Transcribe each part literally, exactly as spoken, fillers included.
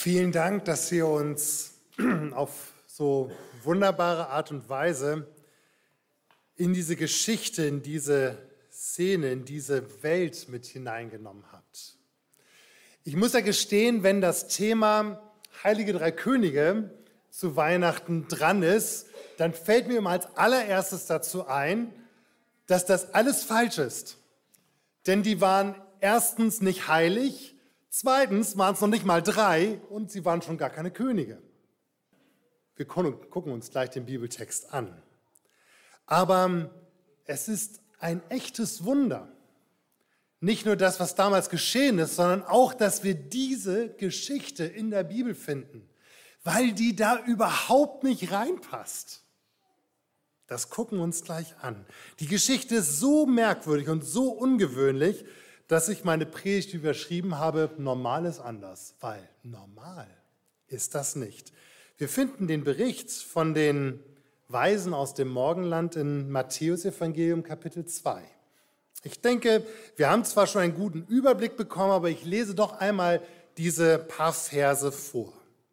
Vielen Dank, dass ihr uns auf so wunderbare Art und Weise in diese Geschichte, in diese Szene, in diese Welt mit hineingenommen habt. Ich muss ja gestehen, wenn das Thema Heilige Drei Könige zu Weihnachten dran ist, dann fällt mir immer als allererstes dazu ein, dass das alles falsch ist. Denn die waren erstens nicht heilig, zweitens waren es noch nicht mal drei und sie waren schon gar keine Könige. Wir gucken uns gleich den Bibeltext an. Aber es ist ein echtes Wunder. Nicht nur das, was damals geschehen ist, sondern auch, dass wir diese Geschichte in der Bibel finden, weil die da überhaupt nicht reinpasst. Das gucken wir uns gleich an. Die Geschichte ist so merkwürdig und so ungewöhnlich, dass ich meine Predigt überschrieben habe, normal ist anders, weil normal ist das nicht. Wir finden den Bericht von den Weisen aus dem Morgenland in Matthäus-Evangelium Kapitel zwei. Ich denke, wir haben zwar schon einen guten Überblick bekommen, aber ich lese doch einmal diese paar Verse vor.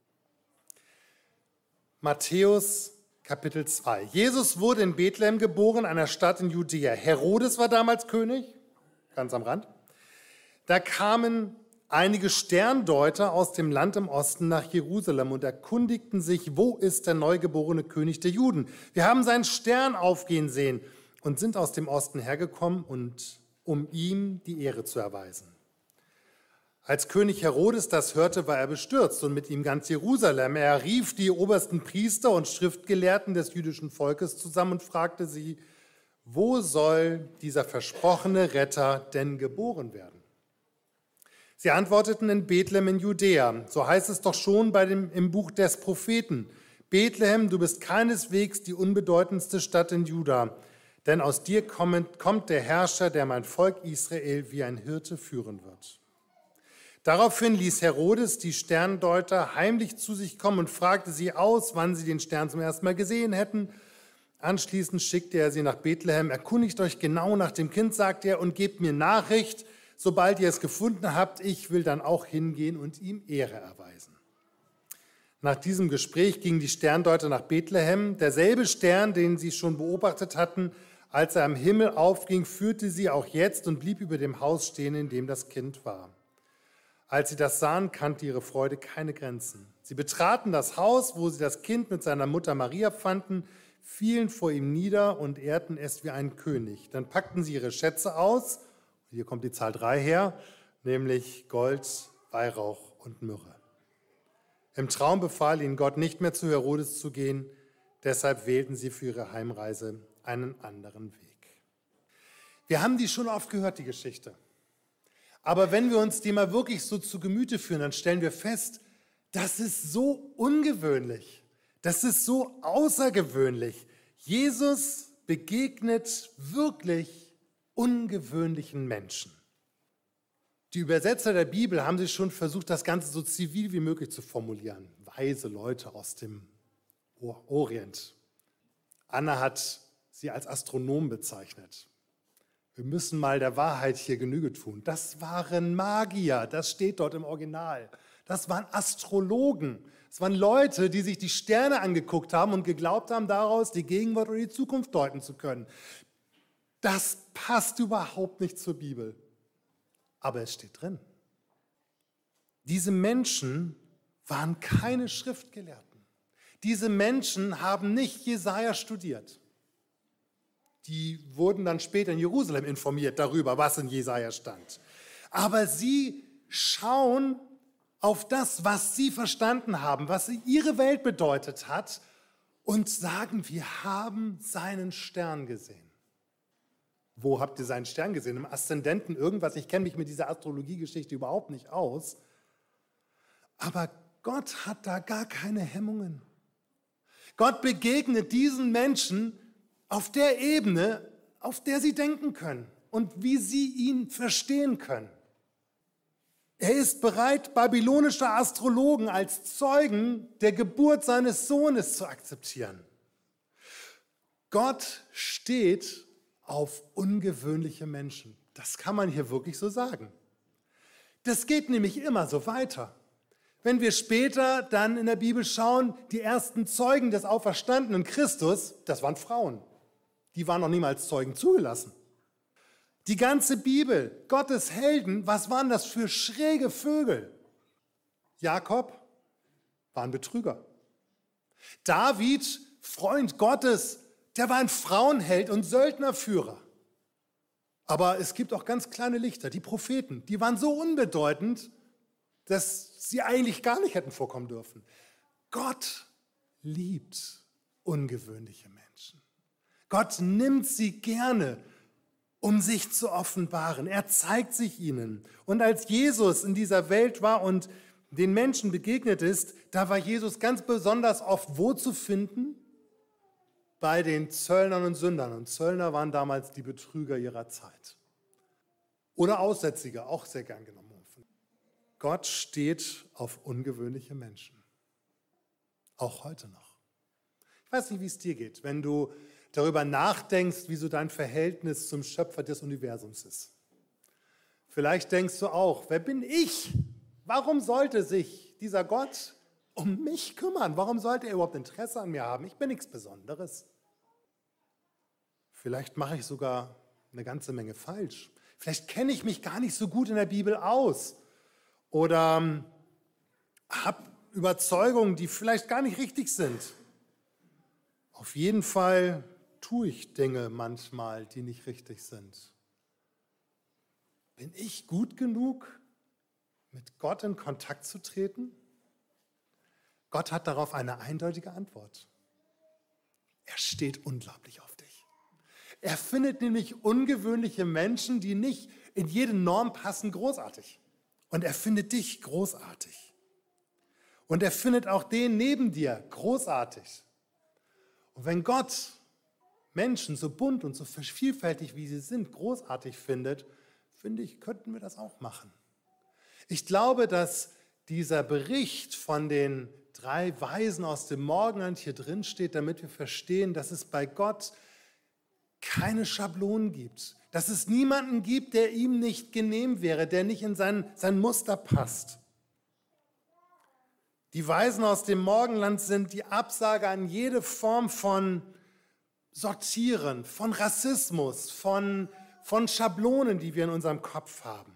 Matthäus Kapitel zwei. Jesus wurde in Bethlehem geboren, einer Stadt in Judäa. Herodes war damals König, ganz am Rand. Da kamen einige Sterndeuter aus dem Land im Osten nach Jerusalem und erkundigten sich, wo ist der neugeborene König der Juden? Wir haben seinen Stern aufgehen sehen und sind aus dem Osten hergekommen, und, um ihm die Ehre zu erweisen. Als König Herodes das hörte, war er bestürzt und mit ihm ganz Jerusalem. Er rief die obersten Priester und Schriftgelehrten des jüdischen Volkes zusammen und fragte sie, wo soll dieser versprochene Retter denn geboren werden? Sie antworteten, in Bethlehem in Judäa. So heißt es doch schon bei dem, im Buch des Propheten. Bethlehem, du bist keineswegs die unbedeutendste Stadt in Juda, denn aus dir kommt, kommt der Herrscher, der mein Volk Israel wie ein Hirte führen wird. Daraufhin ließ Herodes die Sterndeuter heimlich zu sich kommen und fragte sie aus, wann sie den Stern zum ersten Mal gesehen hätten. Anschließend schickte er sie nach Bethlehem. Erkundigt euch genau nach dem Kind, sagte er, und gebt mir Nachricht, sobald ihr es gefunden habt. Ich will dann auch hingehen und ihm Ehre erweisen. Nach diesem Gespräch gingen die Sterndeuter nach Bethlehem. Derselbe Stern, den sie schon beobachtet hatten, als er am Himmel aufging, führte sie auch jetzt und blieb über dem Haus stehen, in dem das Kind war. Als sie das sahen, kannte ihre Freude keine Grenzen. Sie betraten das Haus, wo sie das Kind mit seiner Mutter Maria fanden, fielen vor ihm nieder und ehrten es wie einen König. Dann packten sie ihre Schätze aus, hier kommt die Zahl drei her, nämlich Gold, Weihrauch und Myrrhe. Im Traum befahl ihnen Gott, nicht mehr zu Herodes zu gehen, deshalb wählten sie für ihre Heimreise einen anderen Weg. Wir haben die schon oft gehört, die Geschichte. Aber wenn wir uns die mal wirklich so zu Gemüte führen, dann stellen wir fest, das ist so ungewöhnlich, das ist so außergewöhnlich. Jesus begegnet wirklich ungewöhnlichen Menschen. Die Übersetzer der Bibel haben sich schon versucht, das Ganze so zivil wie möglich zu formulieren. Weise Leute aus dem Orient. Anna hat sie als Astronomen bezeichnet. Wir müssen mal der Wahrheit hier Genüge tun. Das waren Magier, das steht dort im Original. Das waren Astrologen. Das waren Leute, die sich die Sterne angeguckt haben und geglaubt haben, daraus die Gegenwart oder die Zukunft deuten zu können. Das passt überhaupt nicht zur Bibel. Aber es steht drin. Diese Menschen waren keine Schriftgelehrten. Diese Menschen haben nicht Jesaja studiert. Die wurden dann später in Jerusalem informiert darüber, was in Jesaja stand. Aber sie schauen auf das, was sie verstanden haben, was ihre Welt bedeutet hat, und sagen, wir haben seinen Stern gesehen. Wo habt ihr seinen Stern gesehen? Im Aszendenten irgendwas? Ich kenne mich mit dieser Astrologiegeschichte überhaupt nicht aus. Aber Gott hat da gar keine Hemmungen. Gott begegnet diesen Menschen auf der Ebene, auf der sie denken können und wie sie ihn verstehen können. Er ist bereit, babylonische Astrologen als Zeugen der Geburt seines Sohnes zu akzeptieren. Gott steht auf ungewöhnliche Menschen. Das kann man hier wirklich so sagen. Das geht nämlich immer so weiter. Wenn wir später dann in der Bibel schauen, die ersten Zeugen des auferstandenen Christus, das waren Frauen. Die waren noch niemals Zeugen zugelassen. Die ganze Bibel, Gottes Helden, was waren das für schräge Vögel? Jakob war ein Betrüger. David, Freund Gottes, der war ein Frauenheld und Söldnerführer. Aber es gibt auch ganz kleine Lichter, die Propheten, die waren so unbedeutend, dass sie eigentlich gar nicht hätten vorkommen dürfen. Gott liebt ungewöhnliche Menschen. Gott nimmt sie gerne, um sich zu offenbaren. Er zeigt sich ihnen. Und als Jesus in dieser Welt war und den Menschen begegnet ist, da war Jesus ganz besonders oft wo zu finden? Bei den Zöllnern und Sündern. Und Zöllner waren damals die Betrüger ihrer Zeit. Oder Aussätzige, auch sehr gern genommen. Gott steht auf ungewöhnliche Menschen. Auch heute noch. Ich weiß nicht, wie es dir geht, wenn du darüber nachdenkst, wie so dein Verhältnis zum Schöpfer des Universums ist. Vielleicht denkst du auch, wer bin ich? Warum sollte sich dieser Gott um mich kümmern? Warum sollte er überhaupt Interesse an mir haben? Ich bin nichts Besonderes. Vielleicht mache ich sogar eine ganze Menge falsch. Vielleicht kenne ich mich gar nicht so gut in der Bibel aus. Oder ähm, habe Überzeugungen, die vielleicht gar nicht richtig sind. Auf jeden Fall tue ich Dinge manchmal, die nicht richtig sind. Bin ich gut genug, mit Gott in Kontakt zu treten? Gott hat darauf eine eindeutige Antwort. Er steht unglaublich auf dich. Er findet nämlich ungewöhnliche Menschen, die nicht in jede Norm passen, großartig. Und er findet dich großartig. Und er findet auch den neben dir großartig. Und wenn Gott Menschen so bunt und so vielfältig, wie sie sind, großartig findet, finde ich, könnten wir das auch machen. Ich glaube, dass dieser Bericht von den drei Weisen aus dem Morgenland hier drin steht, damit wir verstehen, dass es bei Gott keine Schablonen gibt. Dass es niemanden gibt, der ihm nicht genehm wäre, der nicht in sein, sein Muster passt. Die Weisen aus dem Morgenland sind die Absage an jede Form von Sortieren, von Rassismus, von, von Schablonen, die wir in unserem Kopf haben.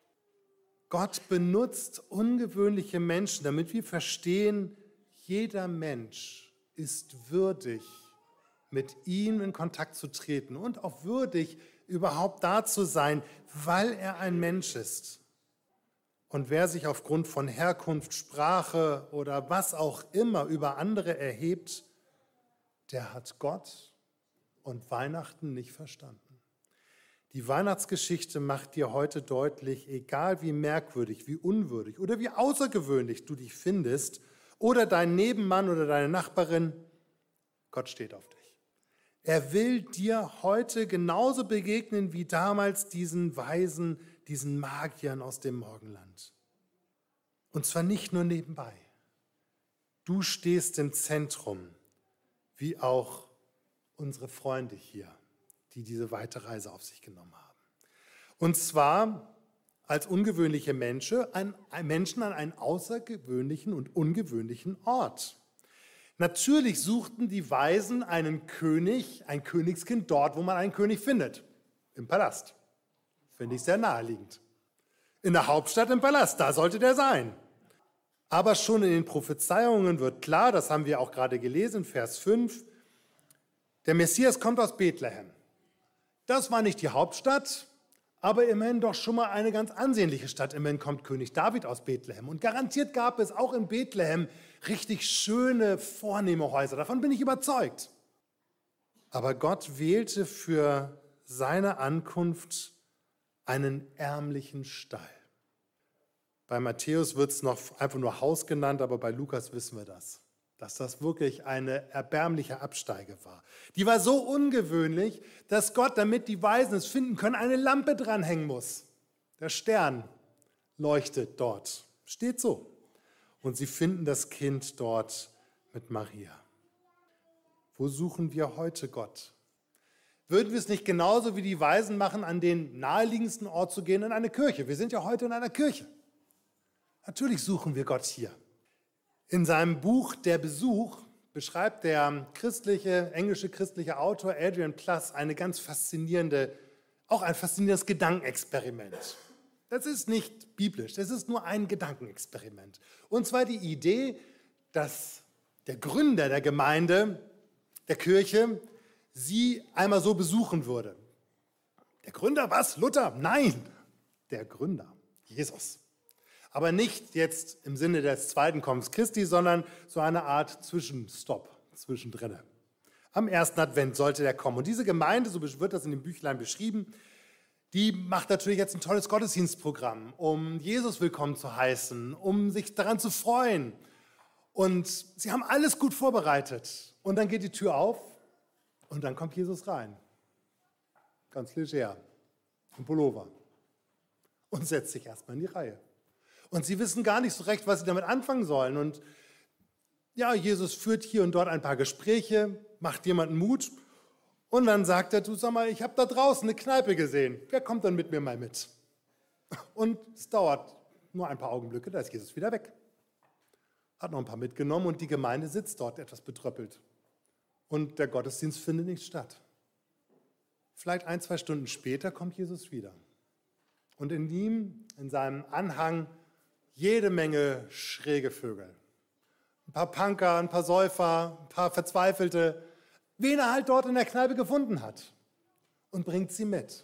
Gott benutzt ungewöhnliche Menschen, damit wir verstehen, jeder Mensch ist würdig, mit ihm in Kontakt zu treten und auch würdig, überhaupt da zu sein, weil er ein Mensch ist. Und wer sich aufgrund von Herkunft, Sprache oder was auch immer über andere erhebt, der hat Gott und Weihnachten nicht verstanden. Die Weihnachtsgeschichte macht dir heute deutlich, egal wie merkwürdig, wie unwürdig oder wie außergewöhnlich du dich findest oder dein Nebenmann oder deine Nachbarin, Gott steht auf dich. Er will dir heute genauso begegnen wie damals diesen Weisen, diesen Magiern aus dem Morgenland. Und zwar nicht nur nebenbei. Du stehst im Zentrum, wie auch unsere Freunde hier, die diese weite Reise auf sich genommen haben. Und zwar als ungewöhnliche Menschen an, Menschen an einen außergewöhnlichen und ungewöhnlichen Ort. Natürlich suchten die Weisen einen König, ein Königskind dort, wo man einen König findet, im Palast. Finde ich sehr naheliegend. In der Hauptstadt im Palast, da sollte der sein. Aber schon in den Prophezeiungen wird klar, das haben wir auch gerade gelesen, Vers fünf, der Messias kommt aus Bethlehem. Das war nicht die Hauptstadt, aber immerhin doch schon mal eine ganz ansehnliche Stadt. Immerhin kommt König David aus Bethlehem. Und garantiert gab es auch in Bethlehem richtig schöne, vornehme Häuser. Davon bin ich überzeugt. Aber Gott wählte für seine Ankunft einen ärmlichen Stall. Bei Matthäus wird es noch einfach nur Haus genannt, aber bei Lukas wissen wir das, dass das wirklich eine erbärmliche Absteige war. Die war so ungewöhnlich, dass Gott, damit die Weisen es finden können, eine Lampe dranhängen muss. Der Stern leuchtet dort, steht so. Und sie finden das Kind dort mit Maria. Wo suchen wir heute Gott? Würden wir es nicht genauso wie die Weisen machen, an den naheliegendsten Ort zu gehen, in eine Kirche? Wir sind ja heute in einer Kirche. Natürlich suchen wir Gott hier. In seinem Buch Der Besuch beschreibt der christliche, englische christliche Autor Adrian Plass eine ganz faszinierende, auch ein faszinierendes Gedankenexperiment. Das ist nicht biblisch, das ist nur ein Gedankenexperiment. Und zwar die Idee, dass der Gründer der Gemeinde, der Kirche, sie einmal so besuchen würde. Der Gründer, was? Luther? Nein, der Gründer, Jesus. Aber nicht jetzt im Sinne des zweiten Kommens Christi, sondern so eine Art Zwischenstopp, zwischendrin. Am ersten Advent sollte der kommen. Und diese Gemeinde, so wird das in dem Büchlein beschrieben, die macht natürlich jetzt ein tolles Gottesdienstprogramm, um Jesus willkommen zu heißen, um sich daran zu freuen. Und sie haben alles gut vorbereitet. Und dann geht die Tür auf und dann kommt Jesus rein. Ganz leger, im Pullover. Und setzt sich erstmal in die Reihe. Und sie wissen gar nicht so recht, was sie damit anfangen sollen. Und ja, Jesus führt hier und dort ein paar Gespräche, macht jemanden Mut. Und dann sagt er, du sag mal, ich habe da draußen eine Kneipe gesehen. Wer kommt dann mit mir mal mit? Und es dauert nur ein paar Augenblicke, da ist Jesus wieder weg. Hat noch ein paar mitgenommen und die Gemeinde sitzt dort etwas betröppelt. Und der Gottesdienst findet nicht statt. Vielleicht ein, zwei Stunden später kommt Jesus wieder. Und in ihm, in seinem Anhang, jede Menge schräge Vögel. Ein paar Punker, ein paar Säufer, ein paar Verzweifelte, wen er halt dort in der Kneipe gefunden hat und bringt sie mit.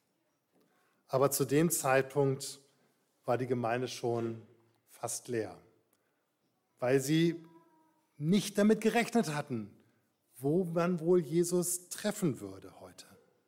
Aber zu dem Zeitpunkt war die Gemeinde schon fast leer, weil sie nicht damit gerechnet hatten, wo man wohl Jesus treffen würde heute.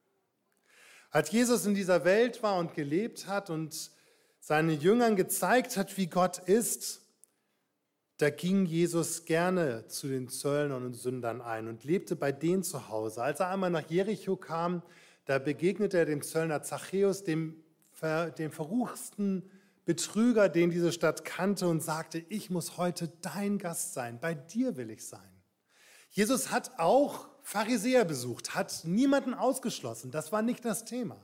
Als Jesus in dieser Welt war und gelebt hat und seinen Jüngern gezeigt hat, wie Gott ist, da ging Jesus gerne zu den Zöllnern und Sündern ein und lebte bei denen zu Hause. Als er einmal nach Jericho kam, da begegnete er dem Zöllner Zachäus, dem, dem verruchsten Betrüger, den diese Stadt kannte, und sagte, ich muss heute dein Gast sein, bei dir will ich sein. Jesus hat auch Pharisäer besucht, hat niemanden ausgeschlossen, das war nicht das Thema.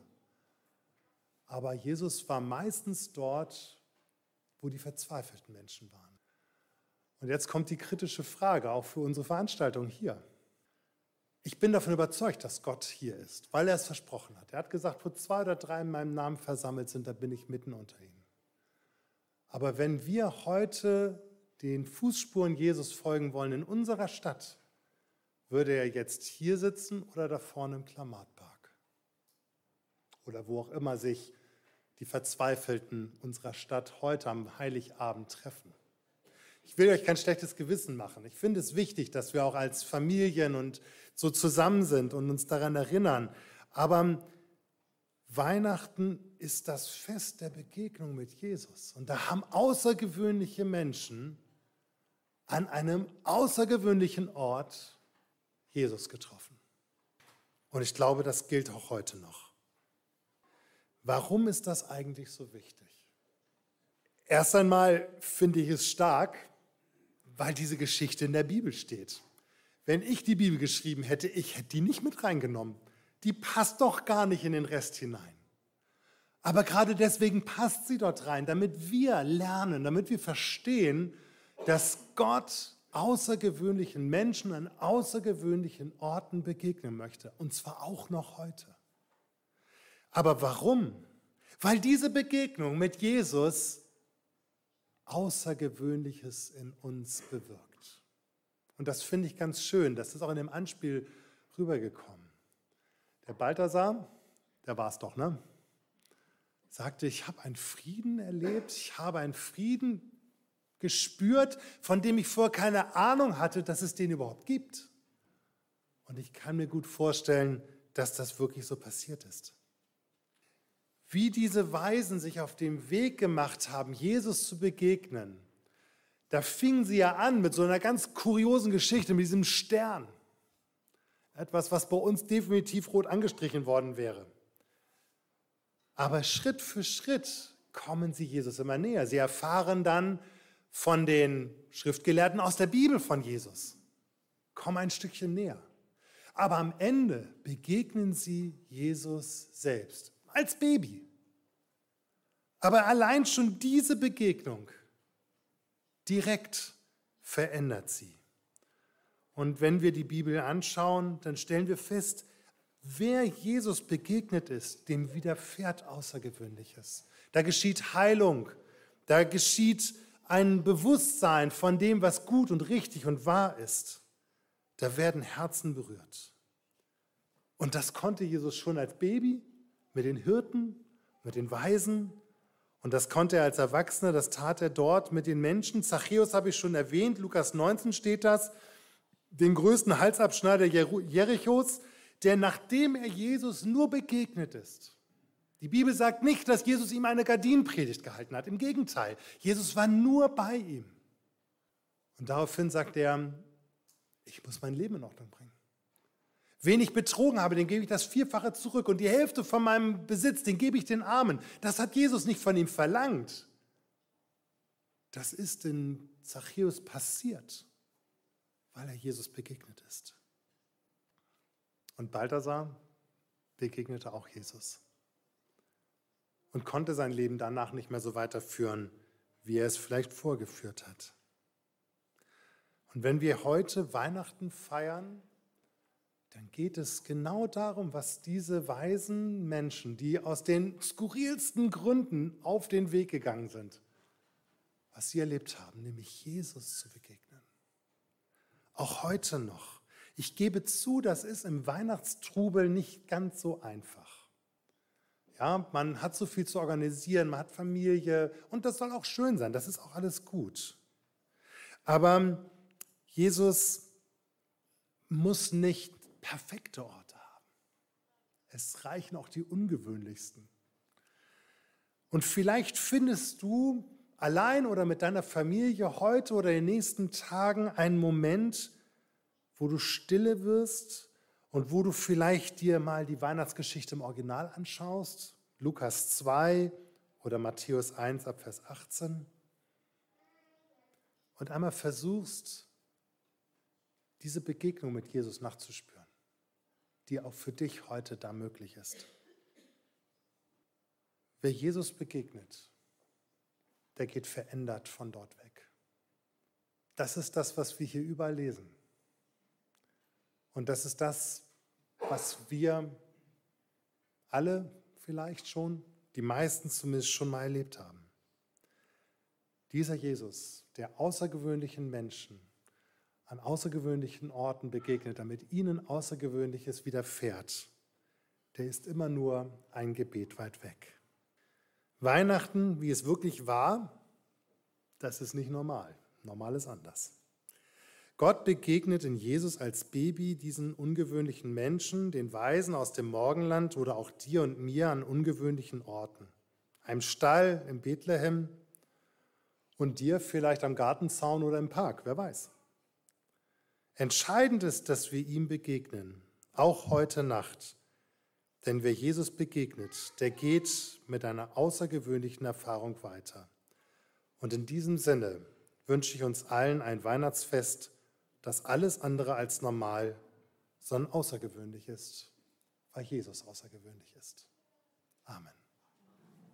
Aber Jesus war meistens dort, wo die verzweifelten Menschen waren. Und jetzt kommt die kritische Frage, auch für unsere Veranstaltung hier. Ich bin davon überzeugt, dass Gott hier ist, weil er es versprochen hat. Er hat gesagt, wo zwei oder drei in meinem Namen versammelt sind, da bin ich mitten unter ihnen. Aber wenn wir heute den Fußspuren Jesus folgen wollen in unserer Stadt, würde er jetzt hier sitzen oder da vorne im Klamatpark? Oder wo auch immer sich die Verzweifelten unserer Stadt heute am Heiligabend treffen. Ich will euch kein schlechtes Gewissen machen. Ich finde es wichtig, dass wir auch als Familien und so zusammen sind und uns daran erinnern. Aber Weihnachten ist das Fest der Begegnung mit Jesus. Und da haben außergewöhnliche Menschen an einem außergewöhnlichen Ort Jesus getroffen. Und ich glaube, das gilt auch heute noch. Warum ist das eigentlich so wichtig? Erst einmal finde ich es stark, weil diese Geschichte in der Bibel steht. Wenn ich die Bibel geschrieben hätte, ich hätte die nicht mit reingenommen. Die passt doch gar nicht in den Rest hinein. Aber gerade deswegen passt sie dort rein, damit wir lernen, damit wir verstehen, dass Gott außergewöhnlichen Menschen an außergewöhnlichen Orten begegnen möchte. Und zwar auch noch heute. Aber warum? Weil diese Begegnung mit Jesus Außergewöhnliches in uns bewirkt. Und das finde ich ganz schön. Das ist auch in dem Anspiel rübergekommen. Der Balthasar, der war es doch, ne? Sagte, ich habe einen Frieden erlebt, ich habe einen Frieden gespürt, von dem ich vorher keine Ahnung hatte, dass es den überhaupt gibt. Und ich kann mir gut vorstellen, dass das wirklich so passiert ist. Wie diese Weisen sich auf den Weg gemacht haben, Jesus zu begegnen, da fingen sie ja an mit so einer ganz kuriosen Geschichte, mit diesem Stern. Etwas, was bei uns definitiv rot angestrichen worden wäre. Aber Schritt für Schritt kommen sie Jesus immer näher. Sie erfahren dann von den Schriftgelehrten aus der Bibel von Jesus, kommen ein Stückchen näher. Aber am Ende begegnen sie Jesus selbst, als Baby. Aber allein schon diese Begegnung direkt verändert sie. Und wenn wir die Bibel anschauen, dann stellen wir fest, wer Jesus begegnet ist, dem widerfährt Außergewöhnliches. Da geschieht Heilung, da geschieht ein Bewusstsein von dem, was gut und richtig und wahr ist. Da werden Herzen berührt. Und das konnte Jesus schon als Baby mit den Hirten, mit den Weisen. Und das konnte er als Erwachsener, das tat er dort mit den Menschen. Zachäus habe ich schon erwähnt, Lukas neunzehn steht das, den größten Halsabschneider Jerichos, der nachdem er Jesus nur begegnet ist. Die Bibel sagt nicht, dass Jesus ihm eine Gardinenpredigt gehalten hat. Im Gegenteil, Jesus war nur bei ihm. Und daraufhin sagt er, ich muss mein Leben in Ordnung bringen. Wen ich betrogen habe, den gebe ich das Vierfache zurück. Und die Hälfte von meinem Besitz, den gebe ich den Armen. Das hat Jesus nicht von ihm verlangt. Das ist in Zachäus passiert, weil er Jesus begegnet ist. Und Balthasar begegnete auch Jesus und konnte sein Leben danach nicht mehr so weiterführen, wie er es vielleicht vorgeführt hat. Und wenn wir heute Weihnachten feiern, dann geht es genau darum, was diese weisen Menschen, die aus den skurrilsten Gründen auf den Weg gegangen sind, was sie erlebt haben, nämlich Jesus zu begegnen. Auch heute noch. Ich gebe zu, das ist im Weihnachtstrubel nicht ganz so einfach. Ja, man hat so viel zu organisieren, man hat Familie und das soll auch schön sein, das ist auch alles gut. Aber Jesus muss nicht perfekte Orte haben. Es reichen auch die ungewöhnlichsten. Und vielleicht findest du allein oder mit deiner Familie heute oder in den nächsten Tagen einen Moment, wo du stille wirst und wo du vielleicht dir mal die Weihnachtsgeschichte im Original anschaust, Lukas zwei oder Matthäus eins ab Vers achtzehn, und einmal versuchst, diese Begegnung mit Jesus nachzuspüren, die auch für dich heute da möglich ist. Wer Jesus begegnet, der geht verändert von dort weg. Das ist das, was wir hier überall lesen. Und das ist das, was wir alle vielleicht schon, die meisten zumindest schon mal erlebt haben. Dieser Jesus, der außergewöhnlichen Menschen an außergewöhnlichen Orten begegnet, damit ihnen Außergewöhnliches widerfährt, der ist immer nur ein Gebet weit weg. Weihnachten, wie es wirklich war, das ist nicht normal. Normal ist anders. Gott begegnet in Jesus als Baby diesen ungewöhnlichen Menschen, den Weisen aus dem Morgenland oder auch dir und mir an ungewöhnlichen Orten. Einem Stall in Bethlehem und dir vielleicht am Gartenzaun oder im Park, wer weiß. Entscheidend ist, dass wir ihm begegnen, auch heute Nacht. Denn wer Jesus begegnet, der geht mit einer außergewöhnlichen Erfahrung weiter. Und in diesem Sinne wünsche ich uns allen ein Weihnachtsfest, das alles andere als normal, sondern außergewöhnlich ist, weil Jesus außergewöhnlich ist. Amen.